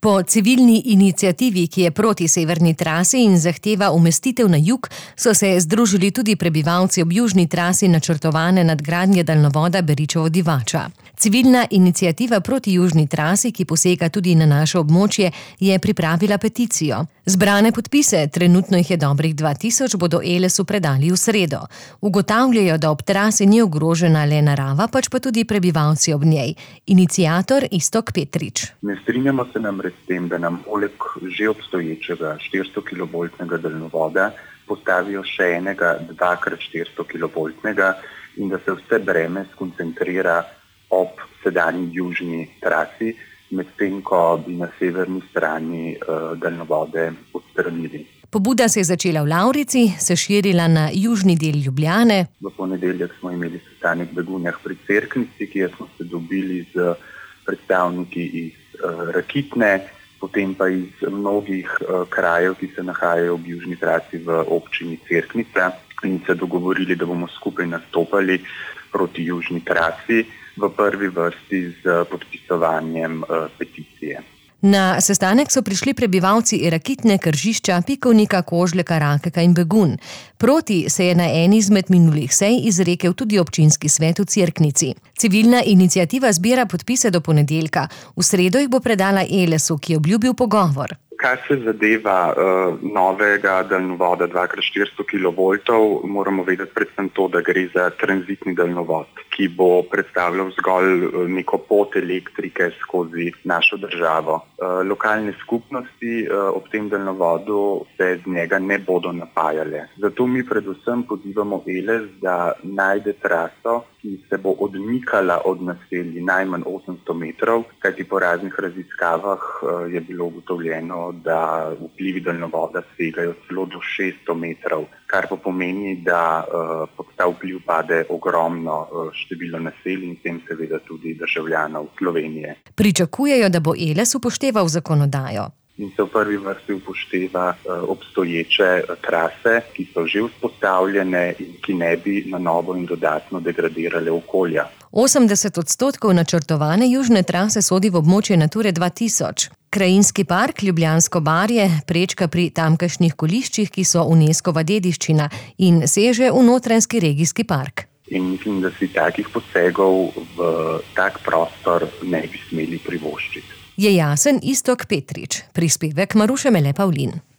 Po civilni iniciativi, ki je proti severni trasi in zahteva umestitev na jug, so se združili tudi prebivalci ob južni trasi načrtovane nadgradnje daljnovoda Beričevo-Divača. Civilna iniciativa proti južni trasi, ki posega tudi na naše območje, je pripravila peticijo. Zbrane podpise, trenutno jih je dobrih 2000, bodo Elesu predali v sredo. Ugotavljajo, da ob trasi ni ogrožena le narava, pač pa tudi prebivalci ob njej. Iniciator Iztok Petrič. Ne strinjamo se namreč s tem, da nam poleg že obstoječega 400 kV daljnovoda postavijo še enega 2x400 kV in da se vse breme skoncentrira ob sedanji južni trasi, medtem ko bi na severni strani daljnovode odstranili. Pobuda se je začela v Lavrici, se širila na južni del Ljubljane. V ponedeljek smo imeli sestanek v Begunjah pri Cerknici, kjer smo se dobili z predstavniki iz Rakitne, potem pa iz mnogih krajev, ki se nahajajo ob južni trasi v občini Cerknica, in se dogovorili, da bomo skupaj nastopali proti južni trasi, v prvi vrsti z podpisovanjem peticije. Na sestanek so prišli prebivalci Rakitne, Kržišča, Pikovnika, Kožleka, Rakeka in Begunj. Proti se je na eni izmed minulih sej izrekel tudi občinski svet v Cerknici. Civilna iniciativa zbira podpise do ponedeljka. V sredo jih bo predala Elesu, ki je obljubil pogovor. Kar se zadeva novega daljnovoda 2x400 kV, moramo vedeti predvsem to, da gre za tranzitni daljnovod, ki bo predstavljal zgolj neko pot elektrike skozi našo državo. Lokalne skupnosti ob tem daljnovodu se z njega ne bodo napajale. Zato mi predvsem pozivamo Eles, da najde traso, ki se bo odmikala od naselij najmanj 800 metrov, kajti po raznih raziskavah je bilo ugotovljeno, da vplivi daljnovoda segajo celo do 600 metrov, kar pa pomeni, da pod ta vpliv pade ogromno število naselij in s tem seveda tudi državljanov Slovenije. Pričakujejo, da bo Eles upošteval zakonodajo. In se v prvi vrsti upošteva obstoječe trase, ki so že vzpostavljene in ki ne bi na novo in dodatno degradirale okolja. 80% načrtovane južne trase sodi v območje Nature 2000. Krajinski park Ljubljansko barje prečka pri tamkajšnjih koliščih, ki so Unescova dediščina, in seže v Notranjski regijski park. In mislim, da si takih posegov v tak prostor ne bi smeli privoščiti. Je jasen Iztok Petrič, prispevek Maruše Mele Pavlin.